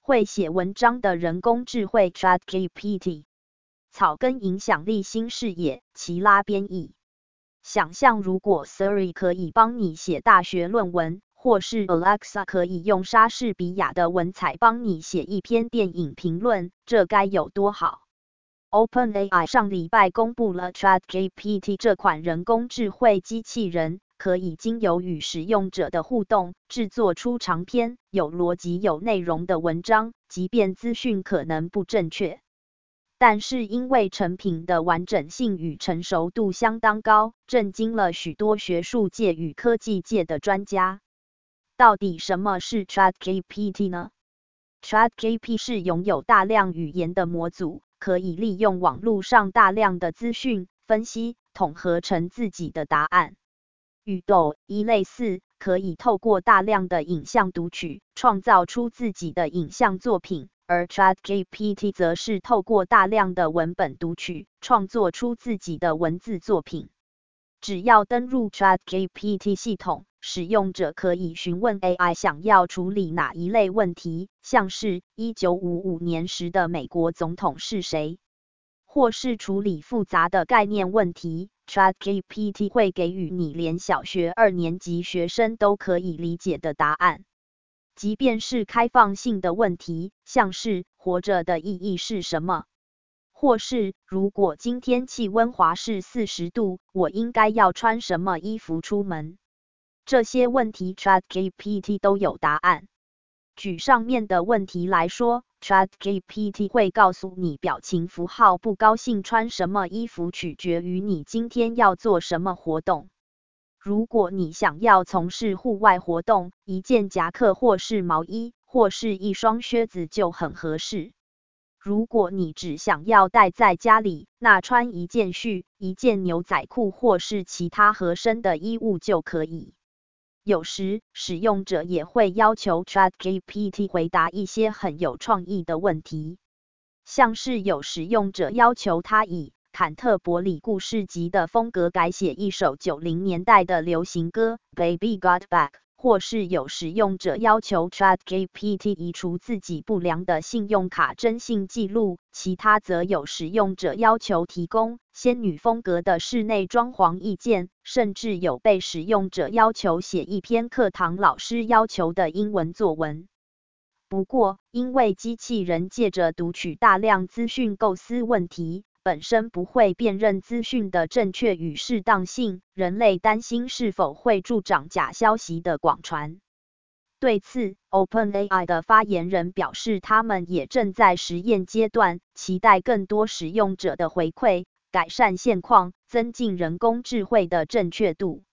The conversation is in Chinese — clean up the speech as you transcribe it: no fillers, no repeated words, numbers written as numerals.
会写文章的人工智慧 ChatGPT。草根影响力新视野，齐拉编译。想象如果 Siri 可以帮你写大学论文，或是 Alexa 可以用莎士比亚的文采帮你写一篇电影评论，这该有多好。OpenAI 上礼拜公布了 ChatGPT 这款人工智慧机器人，可以经由与使用者的互动，制作出长篇、有逻辑、有内容的文章，即便资讯可能不正确。但是因为成品的完整性与成熟度相当高，震惊了许多学术界与科技界的专家。到底什么是 ChatGPT 呢？ ChatGPT 是拥有大量语言的模组，可以利用网络上大量的资讯，分析、统合成自己的答案。与DALL-E类似，可以透过大量的影像读取，创造出自己的影像作品。而 ChatGPT 则是透过大量的文本读取，创作出自己的文字作品。只要登入 ChatGPT 系统，使用者可以询问 AI 想要处理哪一类问题，像是1955年时的美国总统是谁，或是处理复杂的概念问题， ChatGPT 会给予你连小学2年级学生都可以理解的答案。即便是开放性的问题，像是活着的意义是什么，或是如果今天气温华氏40度，我应该要穿什么衣服出门，这些问题 ChatGPT 都有答案。举上面的问题来说， ChatGPT 会告诉你表情符号不高兴穿什么衣服取决于你今天要做什么活动。如果你想要从事户外活动，一件夹克或是毛衣，或是一双靴子就很合适。如果你只想要待在家里，那穿一件恤、一件牛仔裤或是其他合身的衣物就可以。有时，使用者也会要求 ChatGPT 回答一些很有创意的问题，像是有使用者要求他以坎特伯里故事集的风格改写一首90年代的流行歌 Baby Got Back， 或是有使用者要求 ChatGPT 移除自己不良的信用卡征信记录，其他则有使用者要求提供仙女风格的室内装潢意见，甚至有被使用者要求写一篇课堂老师要求的英文作文。不过，因为机器人借着读取大量资讯构思问题，本身不会辨认资讯的正确与适当性，人类担心是否会助长假消息的广传。对此 ，OpenAI 的发言人表示，他们也正在实验阶段，期待更多使用者的回馈，改善现况，增进人工智慧的正确度。